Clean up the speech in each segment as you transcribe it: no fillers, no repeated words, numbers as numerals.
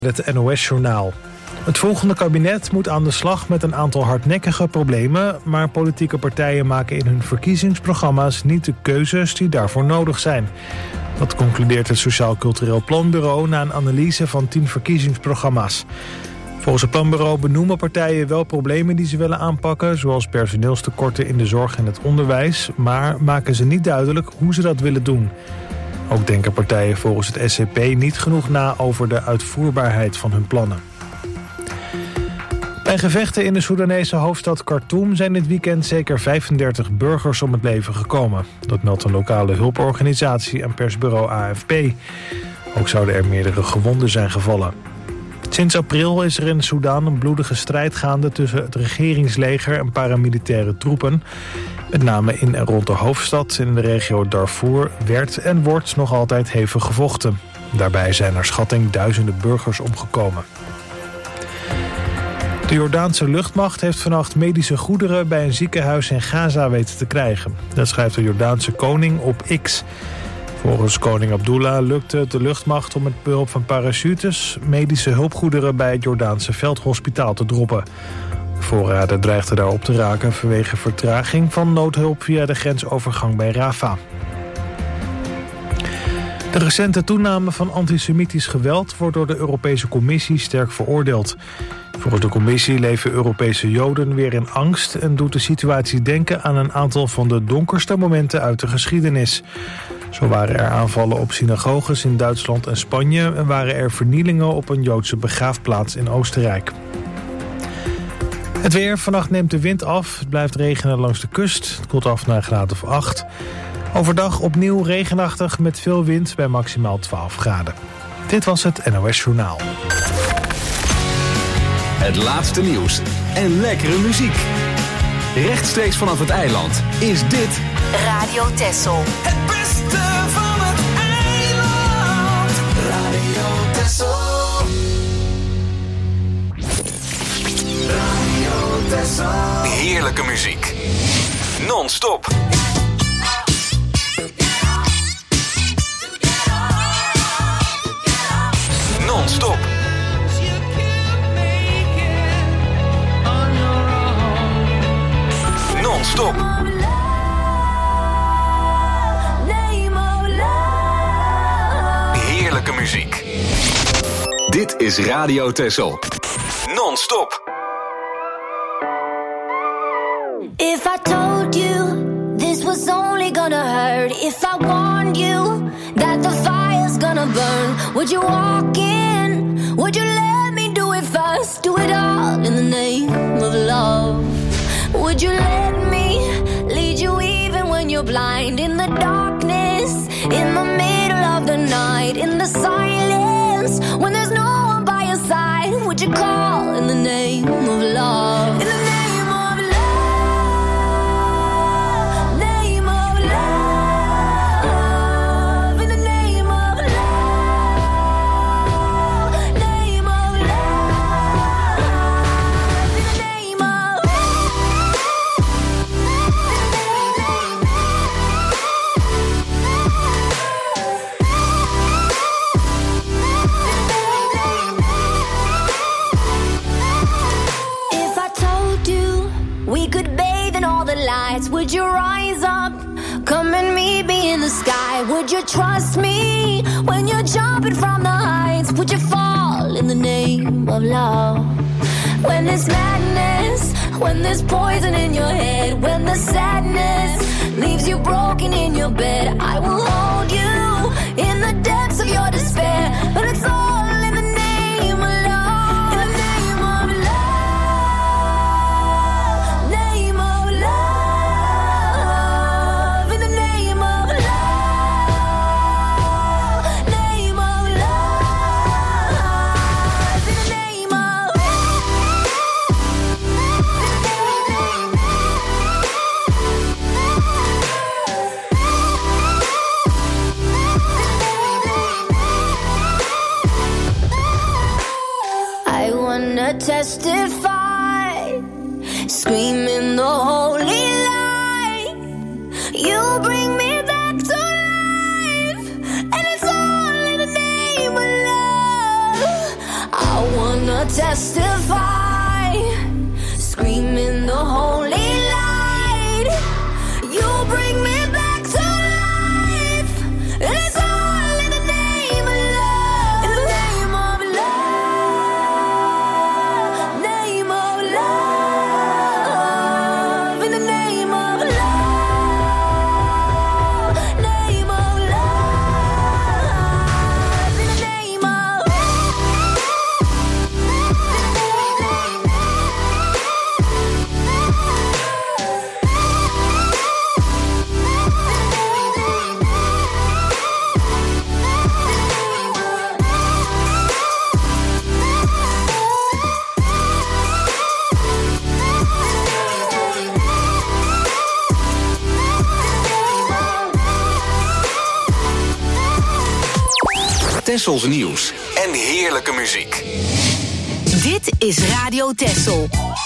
Het NOS-journaal. Het volgende kabinet moet aan de slag met een aantal hardnekkige problemen, maar politieke partijen maken in hun verkiezingsprogramma's niet de keuzes die daarvoor nodig zijn. Dat concludeert het Sociaal Cultureel Planbureau na een analyse van 10 verkiezingsprogramma's. Volgens het planbureau benoemen partijen wel problemen die ze willen aanpakken, zoals personeelstekorten in de zorg en het onderwijs, maar maken ze niet duidelijk hoe ze dat willen doen. Ook denken partijen volgens het SCP niet genoeg na over de uitvoerbaarheid van hun plannen. Bij gevechten in de Soedanese hoofdstad Khartoum zijn dit weekend zeker 35 burgers om het leven gekomen. Dat meldt een lokale hulporganisatie en persbureau AFP. Ook zouden er meerdere gewonden zijn gevallen. Sinds april is er in Soedan een bloedige strijd gaande tussen het regeringsleger en paramilitaire troepen. Met name in en rond de hoofdstad in de regio Darfur werd en wordt nog altijd hevig gevochten. Daarbij zijn naar schatting duizenden burgers omgekomen. De Jordaanse luchtmacht heeft vannacht medische goederen bij een ziekenhuis in Gaza weten te krijgen. Dat schrijft de Jordaanse koning op X. Volgens koning Abdullah lukte het de luchtmacht om met behulp van parachutes medische hulpgoederen bij het Jordaanse veldhospitaal te droppen. De voorraden dreigden daarop te raken vanwege vertraging van noodhulp via de grensovergang bij Rafah. De recente toename van antisemitisch geweld wordt door de Europese Commissie sterk veroordeeld. Volgens de Commissie leven Europese Joden weer in angst en doet de situatie denken aan een aantal van de donkerste momenten uit de geschiedenis. Zo waren er aanvallen op synagoges in Duitsland en Spanje en waren er vernielingen op een Joodse begraafplaats in Oostenrijk. Het weer, vannacht neemt de wind af. Het blijft regenen langs de kust. Het koelt af naar een graad of 8. Overdag opnieuw regenachtig met veel wind bij maximaal 12 graden. Dit was het NOS Journaal. Het laatste nieuws en lekkere muziek. Rechtstreeks vanaf het eiland is dit Radio Texel. Het beste van het eiland. Radio Texel. Radio Texel. heerlijke muziek. Non-stop. Non-stop. Non-stop. Heerlijke muziek. Dit is Radio Texel. Non-stop. If I told you this was only gonna hurt, if I warned you that the fire's gonna burn, would you walk in? Would you let me do it first? Do it all in the name of love. Would you let me lead you even when you're blind? In the darkness, in the middle of the night, in the silence, when there's no one by your side, would you call in the name of love? In the name of love, name of love, in the name of love, name of love, in the name of If I told you we could bathe in all the lights, would you rise up? Come and meet me in the sky. Would you trust me when you're jumping from the heights? Would you fall in the name of love? When there's madness, when there's poison in your head, when the sadness leaves you broken in your bed, I will hold you in the depths of your despair. But it's all in the name of love. In the name of love, name of love, in the name of love, name of love, in the name of I wanna testify, screaming the holy light. You bring me back to life, and it's all in the name of love. I wanna testify, screaming the holy light. You bring me back to life, and it's all in the name of love. In the name of love, name of love. In the name of love, name of love. In the name of Tessels nieuws en heerlijke muziek. Dit is Radio Tessel.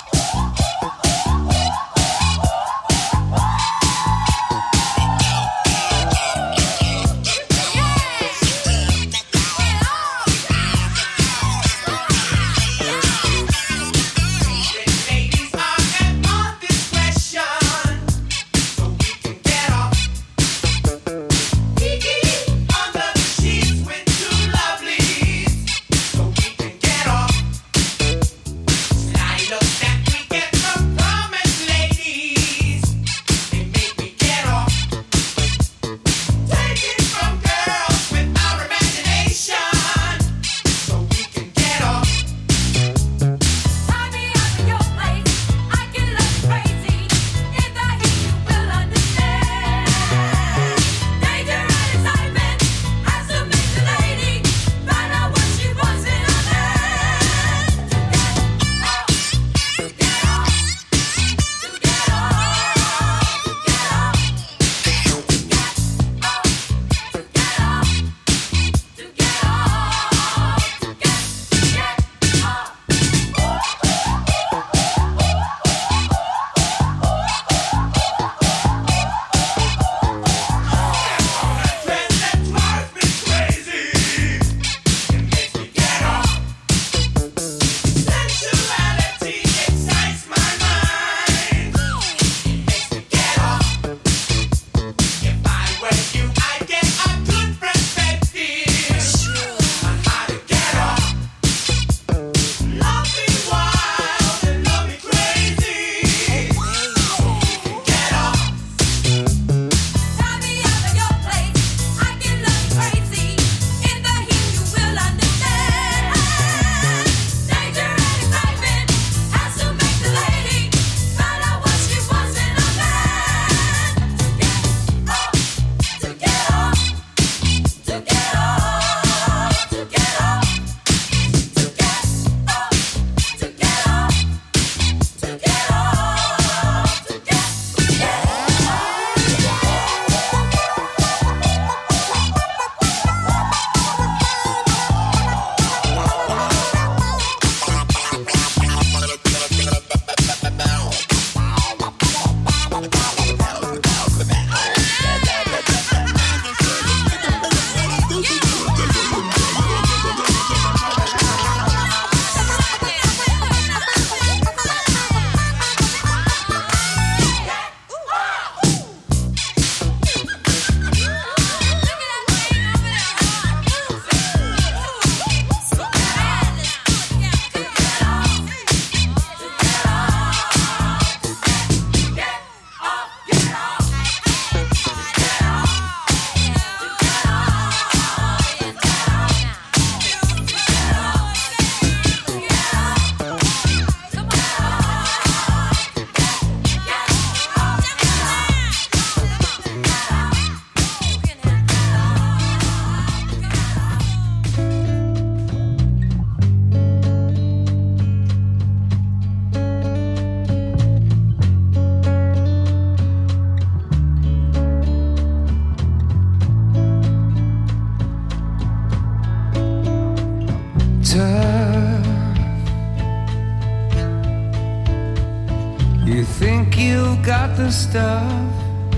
got the stuff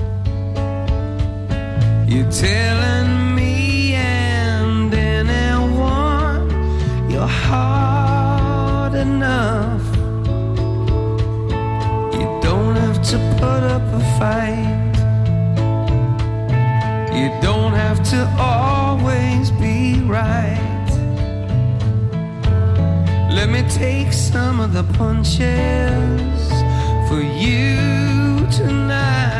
you're telling me and anyone your heart enough. You don't have to put up a fight. You don't have to always be right. Let me take some of the punches for you tonight.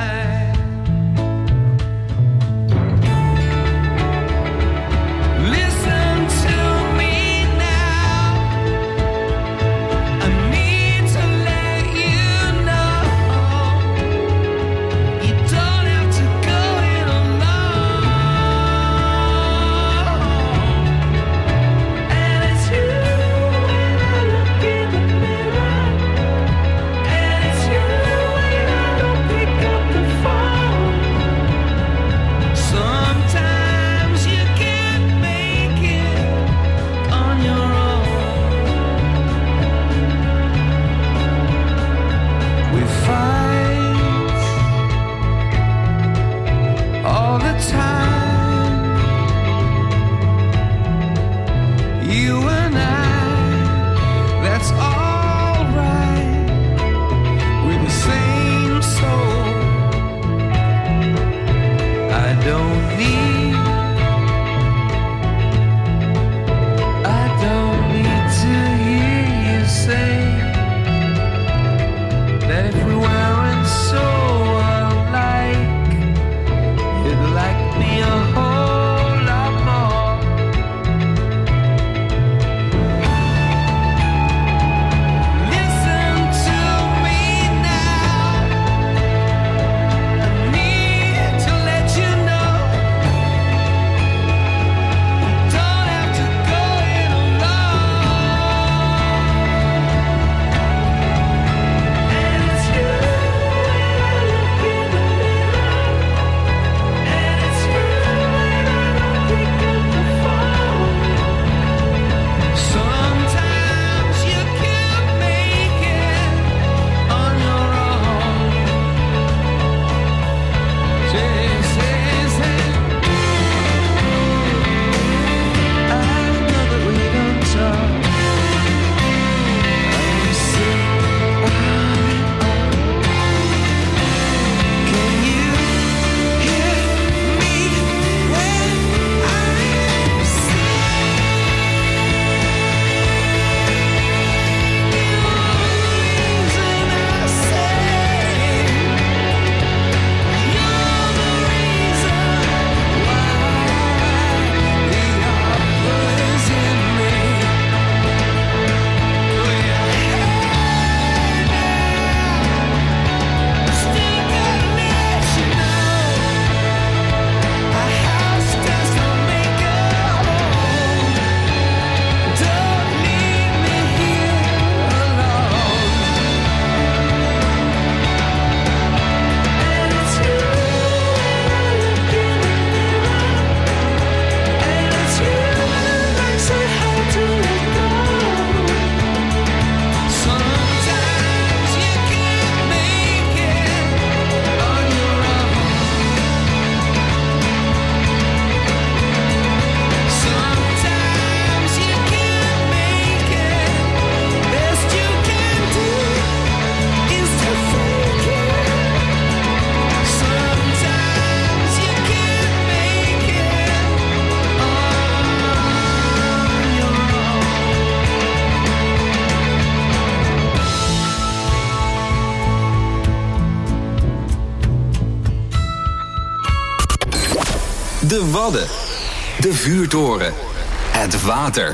De Wadden, de vuurtoren, het water.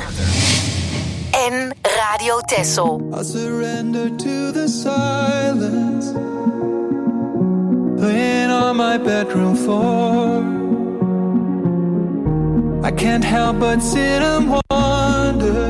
En Radio Texel. I surrender to the silence, laying on my bedroom floor. I can't help but sit and wonder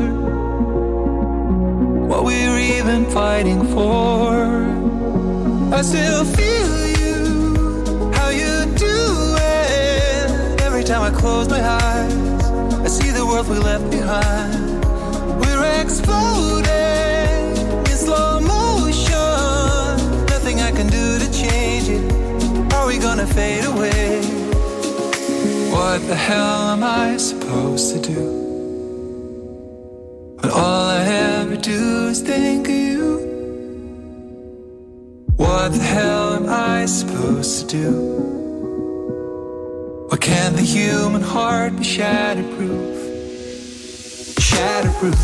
what we're even fighting for. I still feel you, how you do it. Every time I close my eyes, I see the world we left behind. We're exploding in slow motion. Nothing I can do to change it. Are we gonna fade away? What the hell am I supposed to do when all I ever do is think of you. What the hell am I supposed to do? Why can't the human heart be shatterproof? Shatterproof.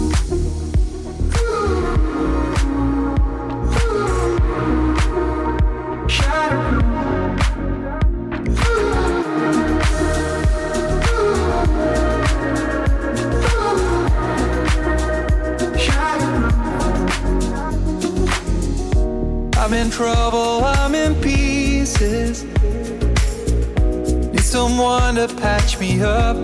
I'm in trouble, I'm in pieces. Need someone to patch me up.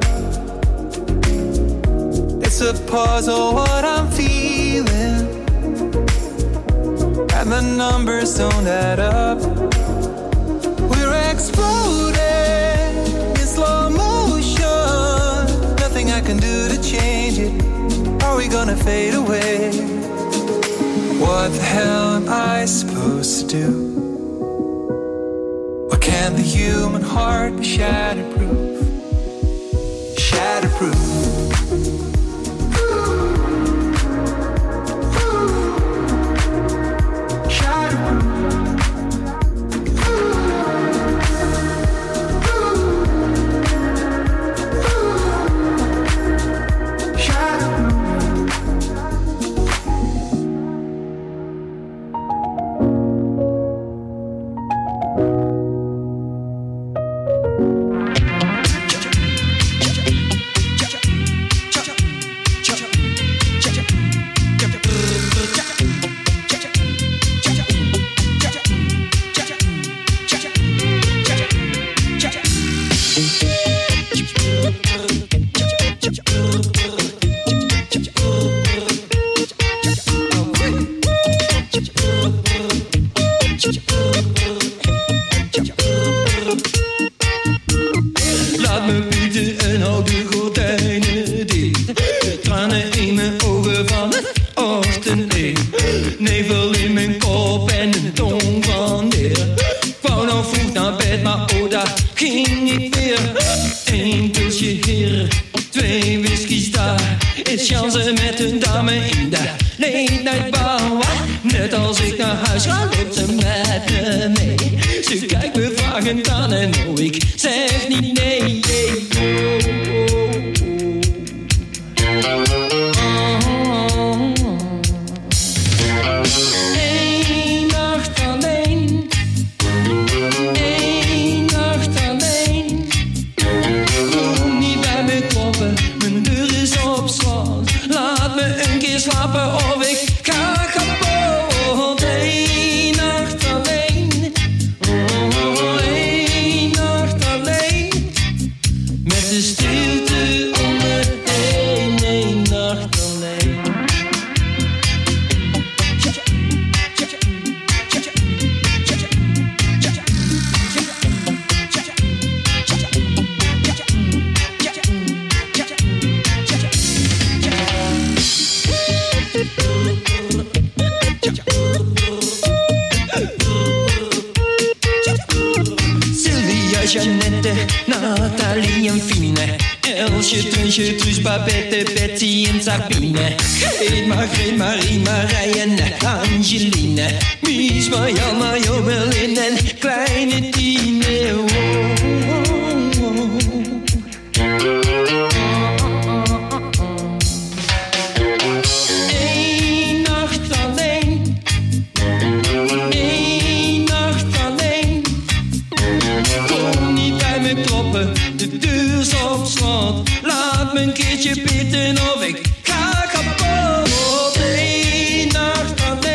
It's a puzzle what I'm feeling, and the numbers don't add up. We're exploding in slow motion. Nothing I can do to change it. Are we gonna fade away? What the hell am I supposed to do? Why can't the human heart be shatterproof? Shatterproof.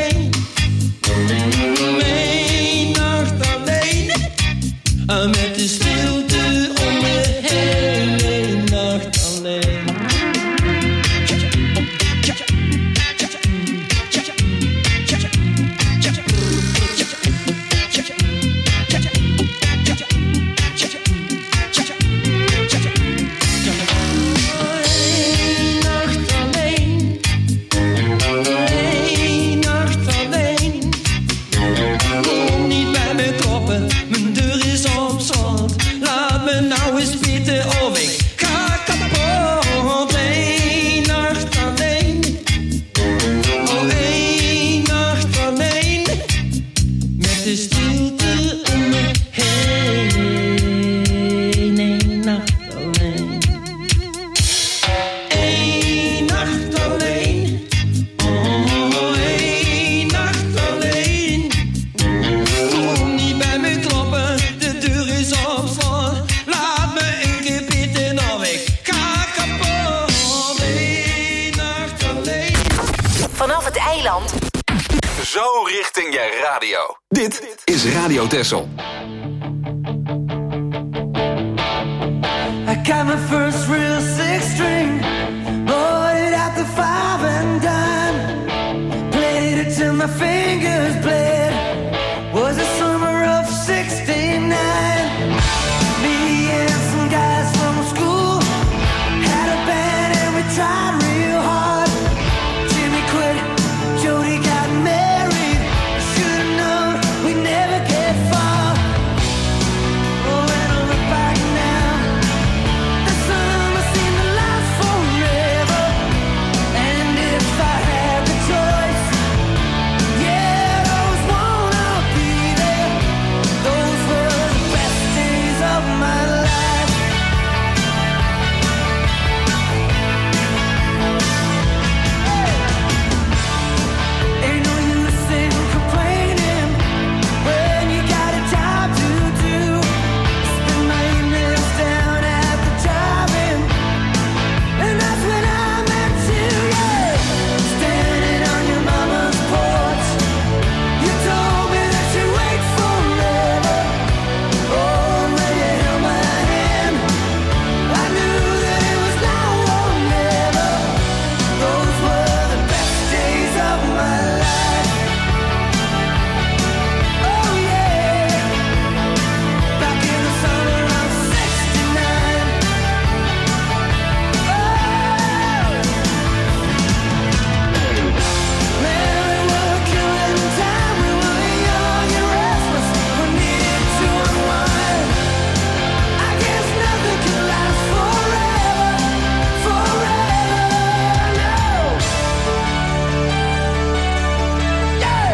Met de vanaf het eiland. Zo richting je radio. Dit is Radio Texel. I got my first real six string, bought it at the 5 and dime, played it till my fingers bled. Was the summer of '69. Me and some guys from school had a band and we tried real hard. Jimmy quit, Jody got married. Should've known we never get far. Oh, when I look back now, the summer seemed to last forever. And if I had the choice, yeah, I always wanna be there. Those were the best days of my life. Ain't no use in complaining when you got a job to do. Spend my evenings down at the drive-in, and that's when I met you, yeah. Standing on your mama's porch, you told me that you'd wait forever. Oh, when you held my hand, I knew that it was now or never. Those were the best days of my life. Oh yeah, back in the summer of '69. Man, we were killing time. We were young and restless. We needed to unwind. I guess nothing can last forever, forever, no. Yeah.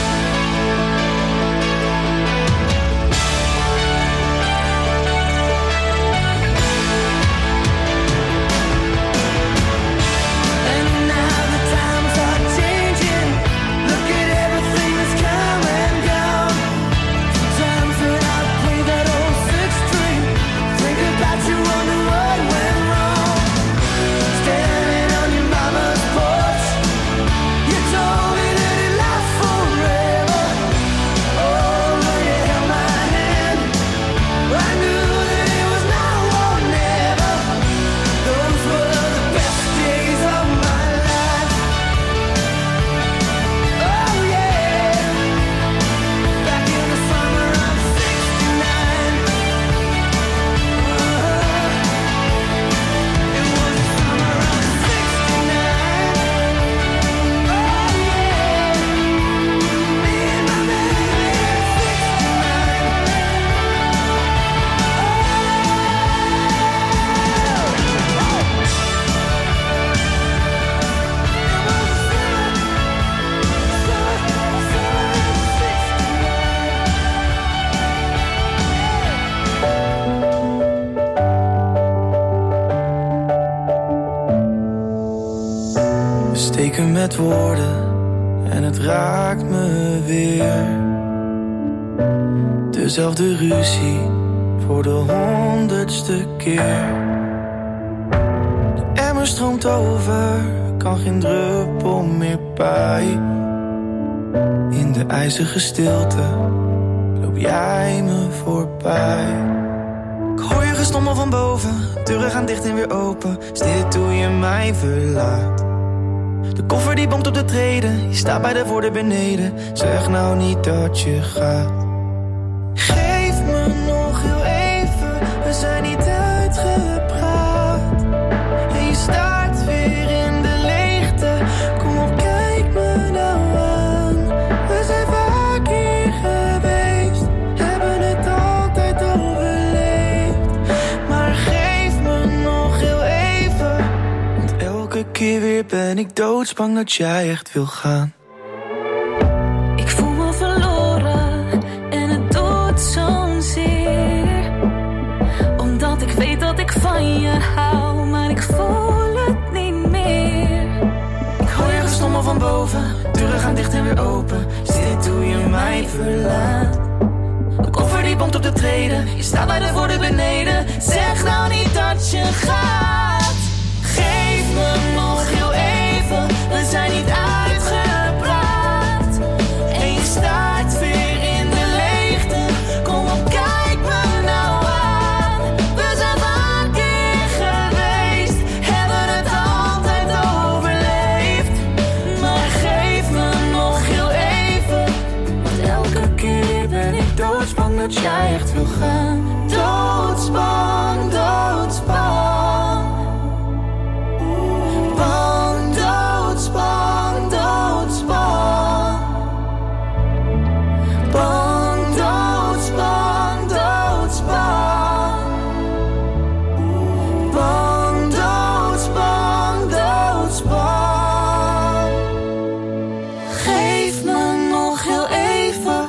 And now the times are changing. Look at everything that's come and gone. Sometimes when I play that old six string, think about you, wonder what went wrong. Standing on your mama's porch, you told me that it lasts forever. Oh, when you held my hand, I knew that it was now or never. Those were the best days of my life. Oh yeah, back in the summer of '69. It was the summer of '69. Oh yeah, me and my baby We steken met woorden en het raakt me weer. Dezelfde ruzie voor de 100ste keer. De emmer stroomt over, kan geen druppel meer bij. In de ijzige stilte loop jij me voorbij. Ik hoor je gestommel van boven, deuren gaan dicht en weer open. Is dit hoe je mij verlaat? De koffer die bonkt op de treden, je staat bij de voordeur beneden. Zeg nou niet dat je gaat. Geef me nog heel even, we zijn niet uitgepraat. En je staart weer in de leegte, kom op kijk me nou aan. We zijn vaak hier geweest, hebben het altijd overleefd. Maar geef me nog heel even, want elke keer weer ben ik doodsbang dat jij echt wil gaan. Ik voel me verloren en het doet zo'n zeer. Omdat ik weet dat ik van je hou, maar ik voel het niet meer. Ik hoor je gestommel van boven, deuren gaan dicht en weer open. Is dit hoe je mij verlaat? De koffer die bonkt op de treden, je staat bij de voordeur beneden. Zeg nou niet dat je gaat. Geef me nog heel even, we zijn niet uit. dat jij echt wil gaan. Doodsbang, doodsbang. Bang, doodsbang, doodsbang. Bang, doodsbang, doodsbang. Bang, doodsbang, doodsbang. Geef me nog heel even,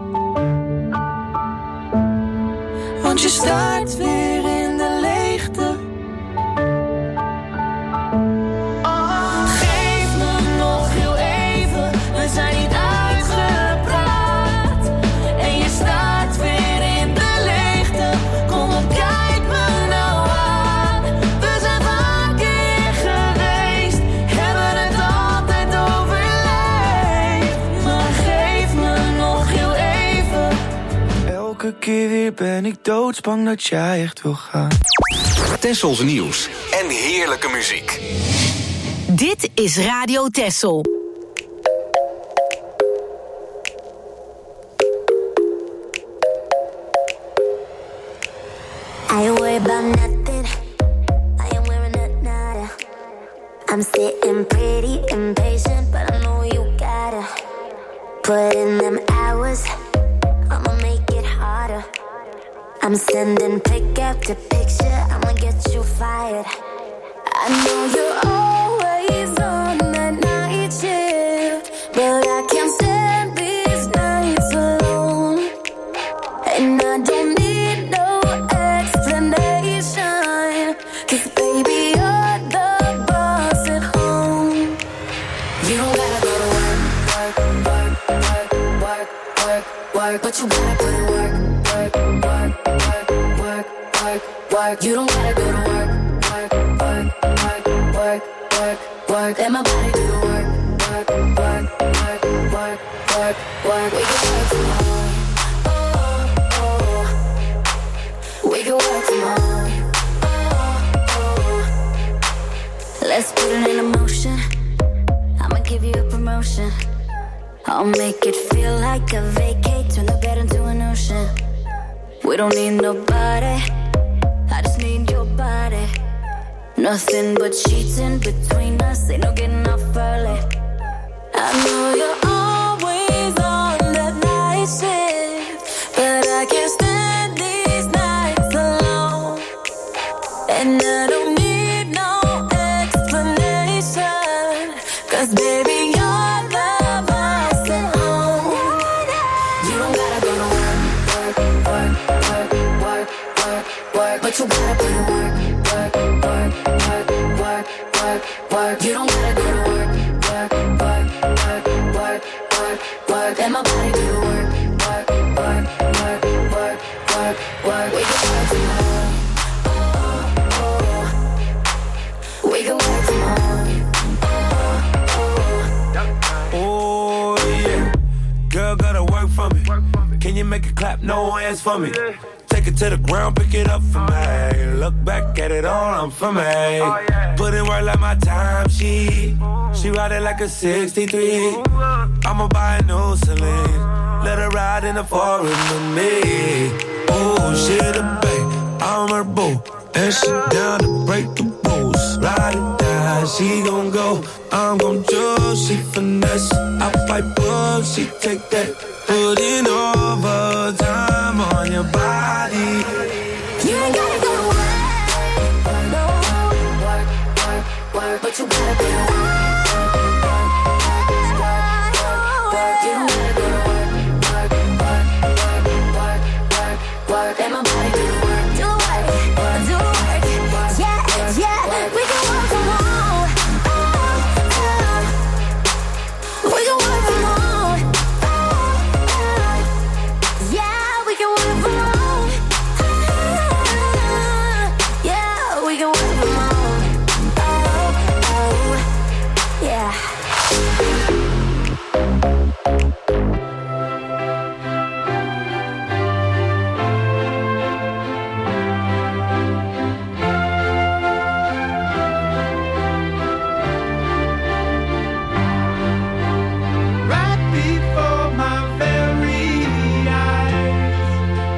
want je staart weer in de leegte. Geef me nog heel even, we zijn niet uitgepraat. En je staart weer in de leegte. Kom op, kijk me nou aan. We zijn vaak hier geweest, hebben het altijd overleefd. Maar geef me nog heel even. Elke keer weer ben ik doodsbang dat jij echt wil gaan. Tessels nieuws en heerlijke muziek. Dit is Radio Tessel. I ain't worried about nothing. I ain't wearing a nada. I'm sitting pretty impatient, but I know you gotta put in them hours. I'ma make it harder. I'm sending pick after picture. I'ma get you fired. I know you're always on that night shift, but I can't stand these nights alone. And I don't need no explanation, 'cause baby you're the boss at home. You don't gotta go to work, work, work, work, work, work, work, but you gotta put in work, work, work, work, work, work, work. You don't gotta go to work, work, work, work, work, work, work. Let my body do the work, work, work, work, work, work, work. We can work from home. Oh, oh. We can work from home. Oh, oh. Let's put it in motion. I'ma give you a promotion. I'll make it feel like a vacate. Turn the bed into an ocean. We don't need nobody, I just need your body. Nothing but sheets in between us, ain't no getting off early. I know you're always on that night shift, but I can't stand these nights alone. And I don't need no explanation, 'cause baby you're the boss at home. You don't gotta go to work, work, work, work, work, work, work, but you gotta put in work, work, work, work, work, work, work. You don't gotta go to work, work, work, work, work, work, work. Let my body do the work, work, work, work, work, work, work. We can work from home. Oh, oh. We can work from home. Oh yeah, girl gotta work for me. Can you make it clap? No hands for me. Take it to the ground, pick it up for me. Look back at it all, I'm for me. Put in work like my time, she ride it like a 63. I'ma buy a new Celine, let her ride in the foreign with me. Oh, she the babe, I'm her boo, and she down to break the rules. Ride it down, she gon' go, I'm gon' choose. She finesse, I fight book, she take that. Put in overtime on your body. You ain't gotta go to work, no. Work, work, work, but you gotta be work, work, work, work, work. You don't gotta go to work, work, work, work, work, work, work. Let my body do the work, do work, do work. Yeah, yeah, we can work from home. We can work from home. Yeah, we can work from home. Yeah, we can work from home. Oh, oh, yeah. Right before my very eyes,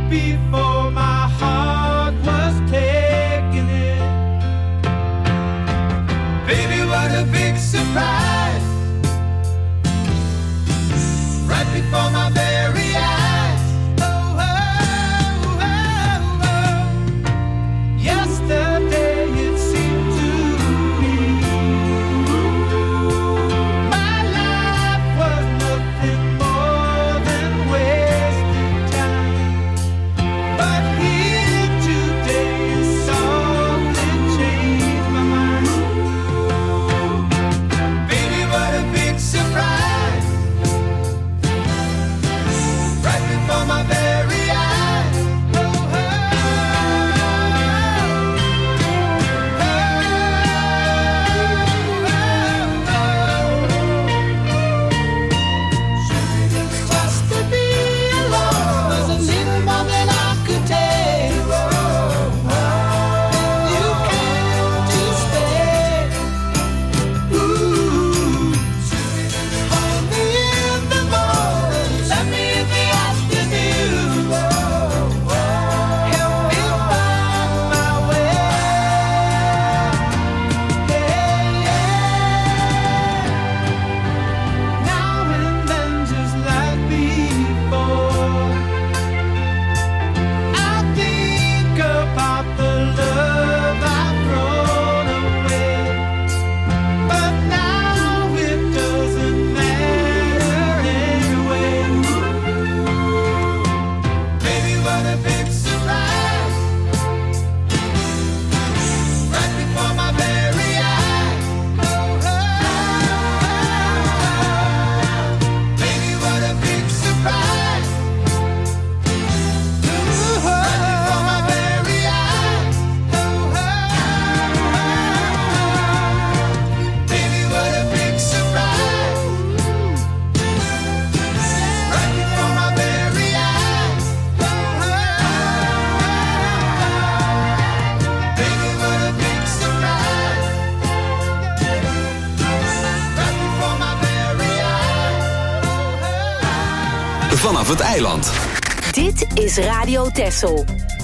before my heart was taking it. Baby, what a big surprise. Right before my very eyes. Oh, oh, oh, oh. Yesterday it seemed to me my life was nothing more than wasted time. But here today is softly changed my mind. Baby, what a big surprise. Right before my very eyes. Oh, oh, oh, just to be alone was a little more than I could take. You came to stay. Ooh, hold me in the morning, let me in the afternoon. Help me find my way. Now and then, just like before, I think about the love I've thrown away. But now it doesn't matter anyway. Baby, what a big surprise. Right before my very eyes. Oh, oh, oh. Baby, what a big surprise. Right before my very eyes. Oh, oh, oh. Baby, what a big surprise. Right before my very eyes. Oh, oh, oh. Baby, what a big surprise. Right before my very eyes. Vanaf het eiland. Dit is Radio Texel.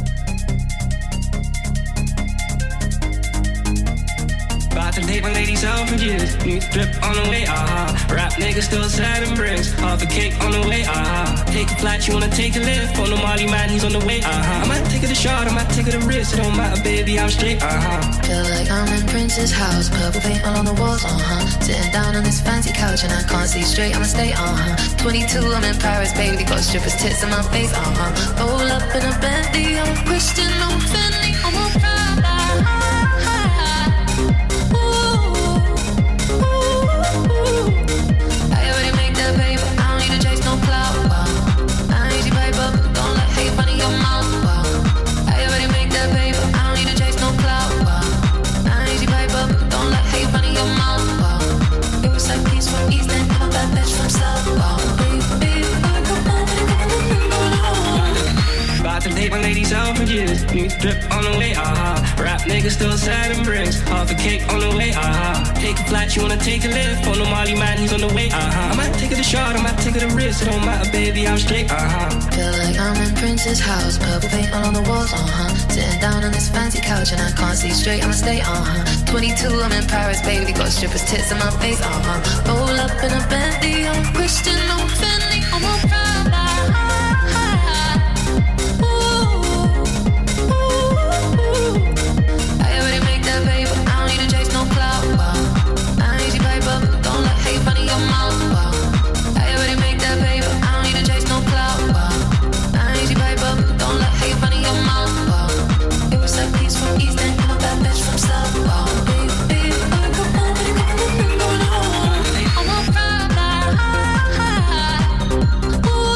About to date my ladies out for years. New drip on the way, Rap niggas still sad and bricks. Half a cake on the way, Take a flight, you wanna take a lift. On the Molly man, he's on the way, I might take it a shot, I might take it a risk. It don't matter, baby, I'm straight, Feel like I'm in Prince's house, purple paint all on the walls, Sitting down on this fancy couch and I can't see straight, I'ma stay, 22, I'm in Paris, baby, got strippers' tits in my face, Roll up in a Bentley, I'm a Christian, I'm Fendi, I'm a Prada. I already make that paper, I don't need to chase no clout, I ain't easy paper, don't let hate run in your mouth, I already make that paper, I don't need to chase no clout, I ain't easy paper, don't let hate run in your mouth, It was like peace from East and I'm that bitch from South, baby, come on. About to date my ladies out for years. New drip on the way, Rap niggas still sad and bricks. Half a cake on the way, Take a flight, you wanna take a lift. On the Molly man, he's on the way, I might take it a shot, I might take it a risk. It don't matter, baby, I'm straight, Feel like I'm in Prince's house, purple paint all on the walls, Sitting down on this fancy couch and I can't see straight, I'ma stay, 22, I'm in Paris, baby, got strippers' tits in my face, Roll up in a Bentley, I'm a Christian, I'm Fendi, I'm a Prada. I already make that paper, I don't need to chase no clout, I ain't easy paper, don't let hate run in your mouth, I already make that paper, I don't need to chase no clout, I ain't easy paper, don't let hate run in your mouth, It was like peace from East and I'm that bitch from South, baby, come on, I'm a Prada. Ooh.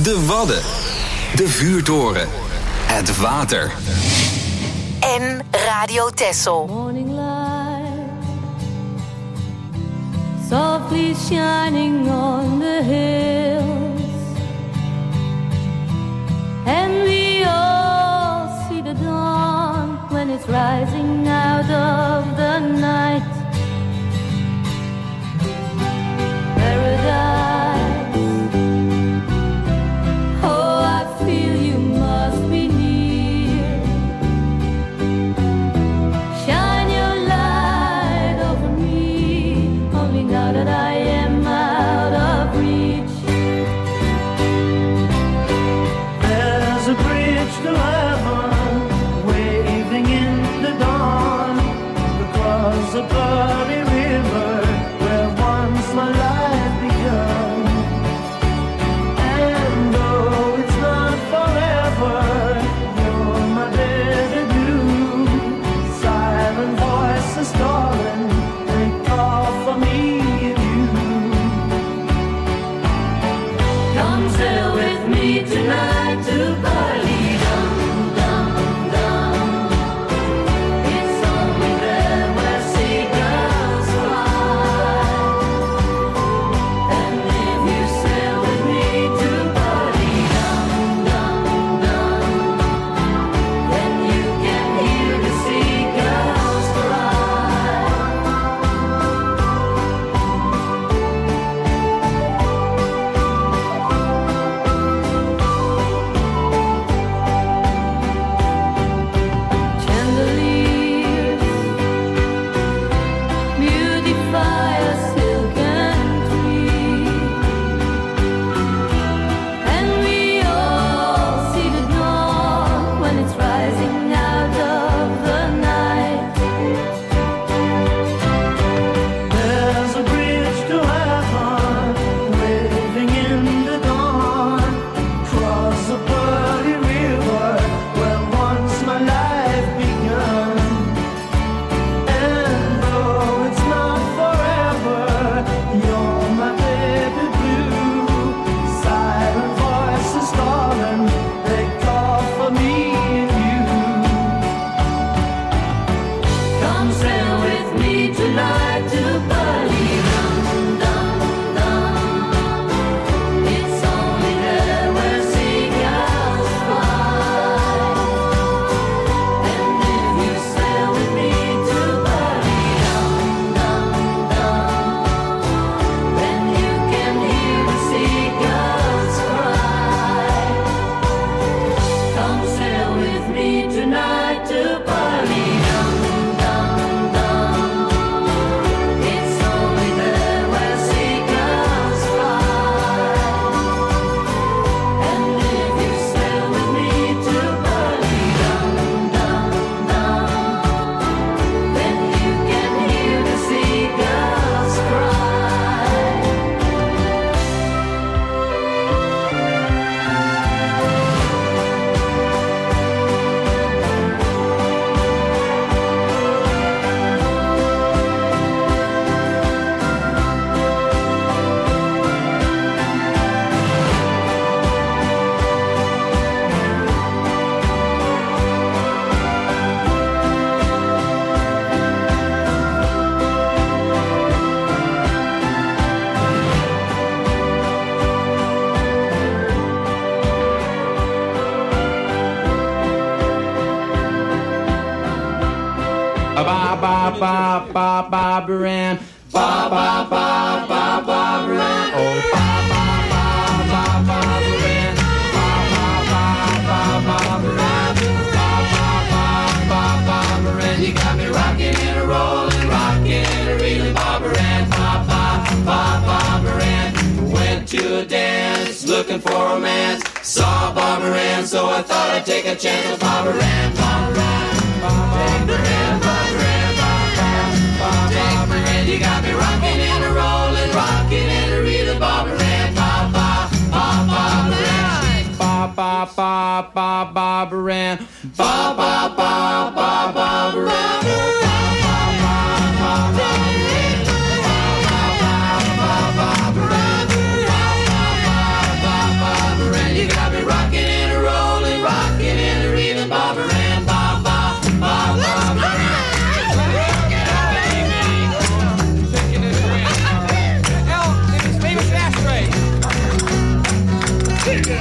De Wadden. De vuurtoren. Het water. En Radio Texel. Morning light, softly shining on the hills, and we all see the dawn when it's rising out of the night. Paradise, oh, I feel you must be near. Shine your light over me, only now that I am out of reach. There's a bridge to heaven, waving in the dawn, across a bloody river where once my life began. And though it's not forever, you're my better blue. Silent voices calling, they call for me and you. Come sail with me tonight to Bali, dum dum dum. It's only there where seagulls fly. And if you sail with me to Bali, dum dum dum, then you can hear the seagulls cry. Chandeliers beautify a silken tree, and we all see the dawn when it's rising out of the night. There's a bridge to heaven, waving in the dawn, across a bloody river where once my life began. And though it's not forever, you're my baby blue. Silent voices calling, they call for me and you. Come sail with me tonight to Bali, dum dum dum. It's only there where seagulls fly. And if you sail with me to Bali, dum dum dum, then you can hear the seagulls cry. Come sail with me tonight to Bali, dum dum dum. It's only there where seagulls fly. And if you sail with me to Bali, dum dum dum, then you can hear the seagulls cry. Ba ba ba ba Barbara Ann. Ba ba ba ba Barbara Ann. Oh ba ba ba ba Barbara Ann. Ba ba ba ba Barbara Ann. Ba ba ba ba Barbara Ann. You got me rocking and a rolling, rocking and a reeling, Barbara Ann. Ba ba ba Barbara Ann. Went to a dance looking for romance. Saw Barbara Ann, so I thought I'd take a chance with Barbara Ann. Barbara Ann. Barbara Ann. Barbara Ann. Barbara Ann, you got me rocking and a rolling, rocking and a reeling, Barbara Ann. Ba ba ba Barbara Ann. Ba ba ba ba Barbara Ann. Ba ba ba ba Barbara Ann.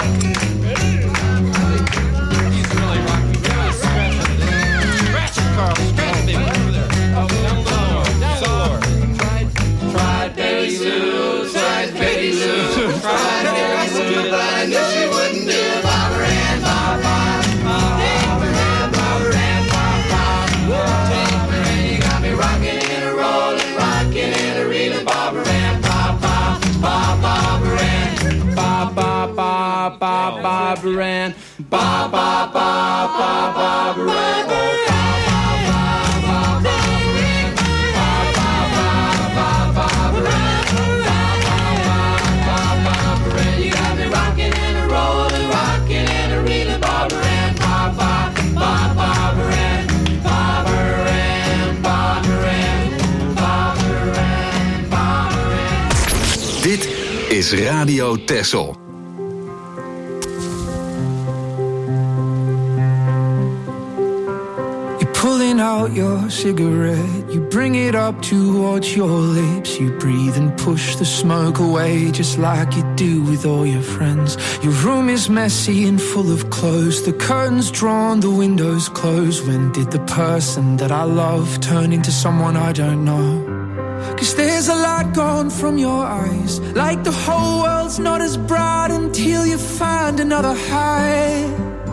Barbara Ann, ba ba ba ba Barbara Ann, oh ba ba ba ba Barbara Ann, ba ba ba ba Barbara Ann, ba ba ba Barbara Ann. You got me rocking and a rolling, rocking and a reeling, Barbara Ann, ba ba ba Barbara Ann, Barbara Ann, Barbara Ann, Barbara Ann, Barbara Ann. Dit is Radio Texel. Pulling out your cigarette, you bring it up towards your lips. You breathe and push the smoke away, just like you do with all your friends. Your room is messy and full of clothes, the curtains drawn, the windows closed. When did the person that I love turn into someone I don't know? 'Cause there's a light gone from your eyes, like the whole world's not as bright until you find another high.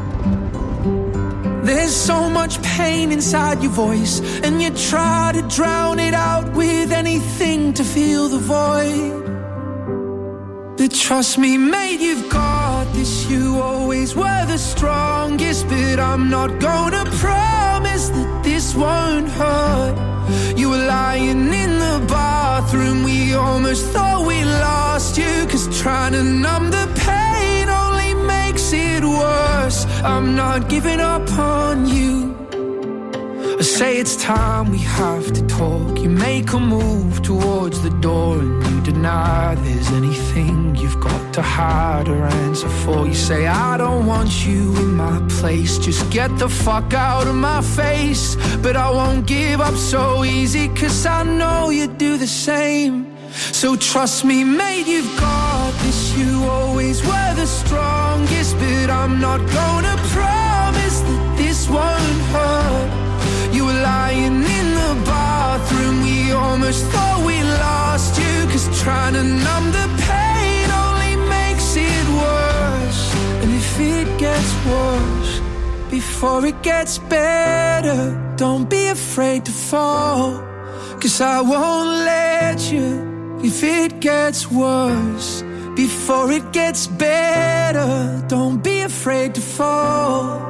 There's so much pain inside your voice, and you try to drown it out with anything to fill the void. But trust me, mate, you've got this. You always were the strongest, but I'm not gonna promise that this won't hurt. You were lying in the bathroom, we almost thought we lost you, 'cause trying to numb the pain only makes it worse. I'm not giving up on you. I say it's time we have to talk. You make a move towards the door and you deny there's anything you've got to hide or answer for. You say I don't want you in my place, just get the fuck out of my face. But I won't give up so easy, 'cause I know you do the same. So trust me, mate, you've got this. You always were the strongest, but I'm not gonna promise that this won't hurt. You were lying in the bathroom, we almost thought we lost you, 'cause trying to numb the pain only makes it worse. And if it gets worse before it gets better, don't be afraid to fall, 'cause I won't let you. If it gets worse before it gets better, don't be afraid to fall.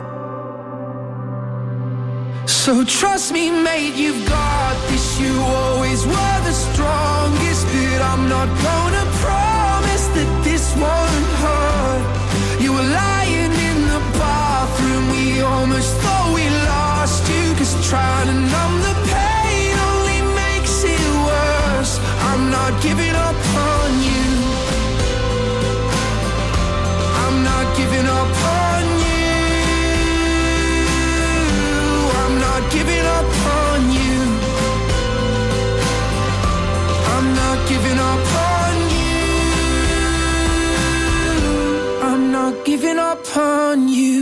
So trust me, mate, you've got this. You always were the strongest, but I'm not gonna promise that this won't hurt. You were lying in the bathroom, we almost thought we lost you, 'cause trying to numb the pain only makes it worse. I'm not giving up on you. I'm not giving up on you. I'm not giving up on you. I'm not giving up on you. I'm not giving up on you.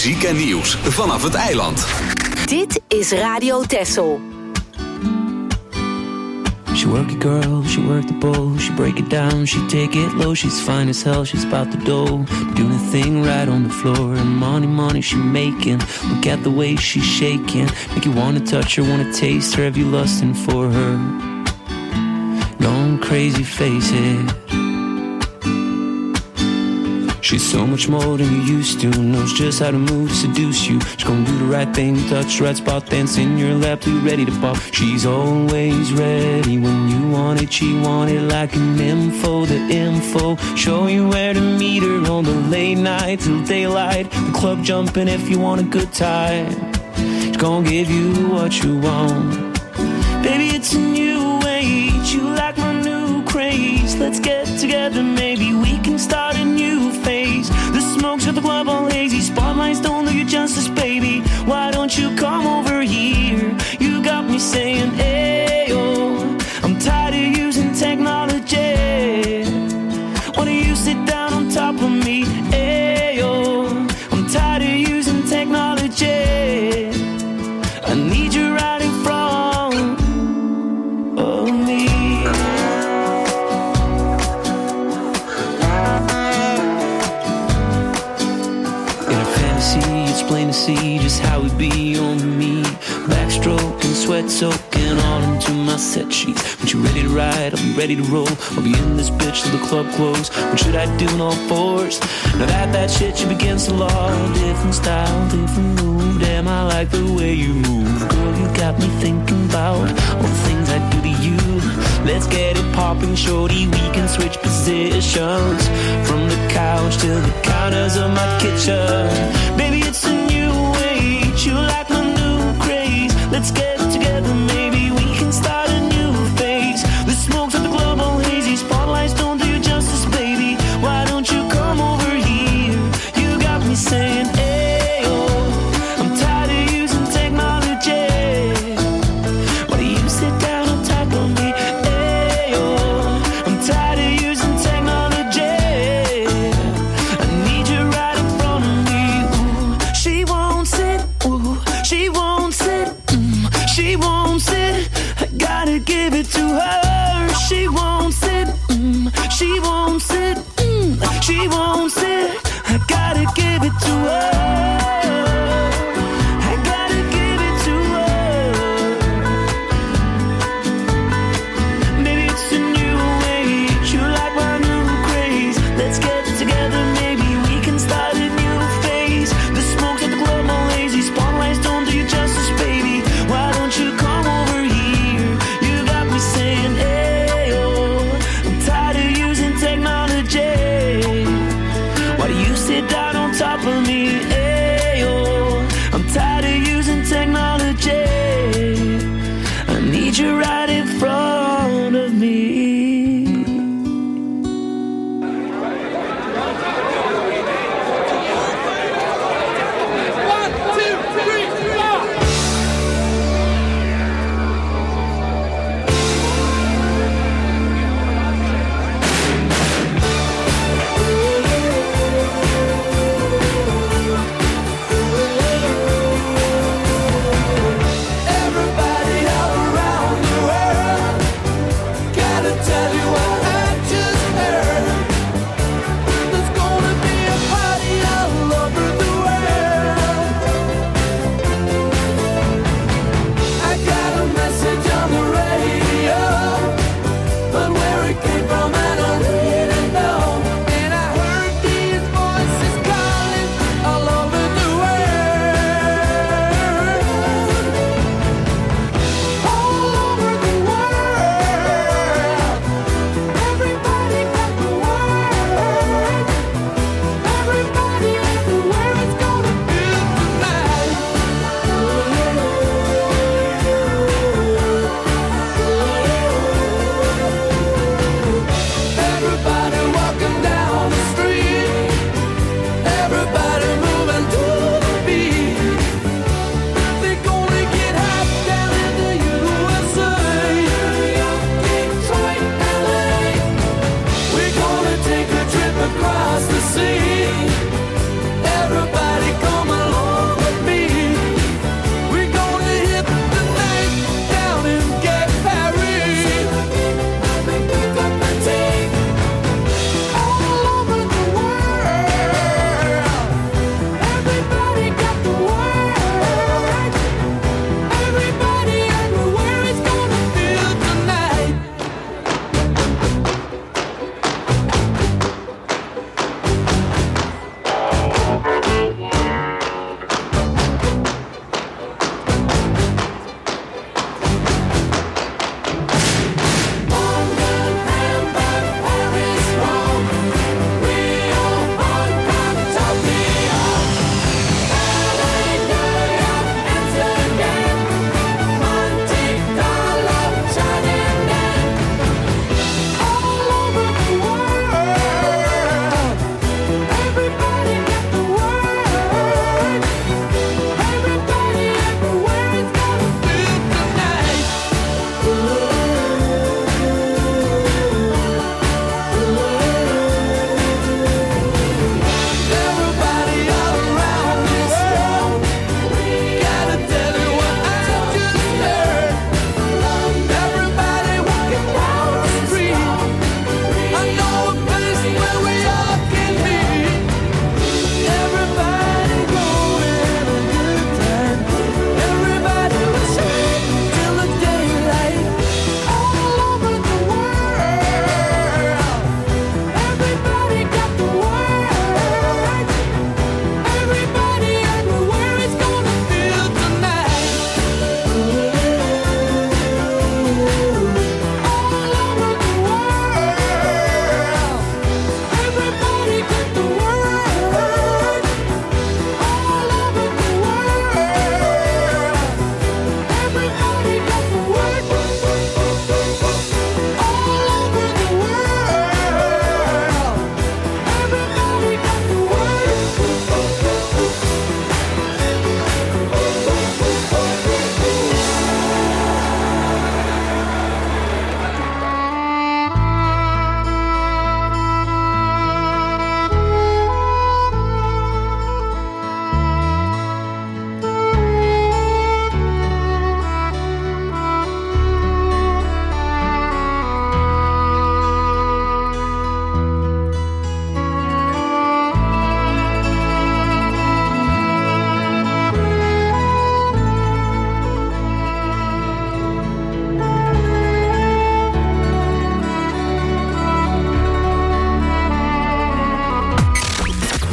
muziek en nieuws vanaf het eiland. Dit is Radio Texel. She work it girl, she work the bowl, she break it down, she take it low, she's fine as hell, she's about the dough, doing a thing right on the floor, and money she making, look at the way she's shaking, make you wanna touch her, wanna taste her, have you lusting for her, gone crazy, face it. She's so much more than you used to, knows just how to move, seduce you. She's gonna do the right thing, touch the right spot, dance in your lap till you're ready to pop. She's always ready when you want it, she want it like an info, the info. Show you where to meet her on the late night till daylight. The club jumping if you want a good time. She's gonna give you what you want. Baby, it's a new age, you like my new craze. Let's get together, maybe we can start a new phase. The smokes at the club all hazy, spotlights don't do you justice, baby. Why don't you come over here? You got me saying, ayo, I'm tired of using technology. Why don't you sit down on top of me? Ayo, I'm tired of using technology. I need you right in front of me. It's plain to see just how it be on me. Backstroke and sweat soaking all into my set sheets. When you ready to ride, I'll be ready to roll. I'll be in this bitch till the club close. What should I do in all fours? Now that shit you begins to law. Different style, different move. Damn, I like the way you move. Girl, you got me thinking about all the things I do to you. Let's get it popping, shorty. We can switch positions from the couch to the counters of my kitchen. Baby, it's a new age. You like my new craze. Let's get together, maybe we can start a new phase. The smokes at the club all hazy, spotlights don't do you justice, baby. Why don't you come over here? You got me saying, ayo, I'm tired of using technology. Why do you sit down on top of me? Ayo, I'm tired of using technology. I need you right in front of me. Ooh, she won't sit. Ooh, she won't sit.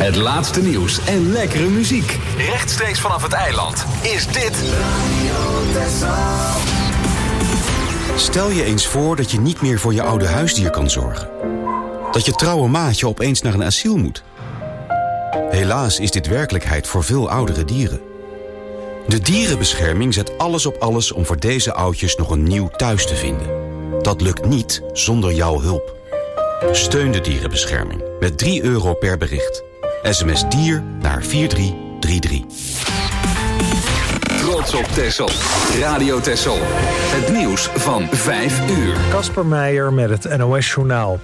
Het laatste nieuws en lekkere muziek. Rechtstreeks vanaf het eiland is dit... Stel je eens voor dat je niet meer voor je oude huisdier kan zorgen. Dat je trouwe maatje opeens naar een asiel moet. Helaas is dit werkelijkheid voor veel oudere dieren. De dierenbescherming zet alles op alles om voor deze oudjes nog een nieuw thuis te vinden. Dat lukt niet zonder jouw hulp. Steun de dierenbescherming met €3 per bericht. SMS dier naar 4333. Trots op Texel. Radio Texel. Het nieuws van 5 uur. Kasper Meijer met het NOS-journaal.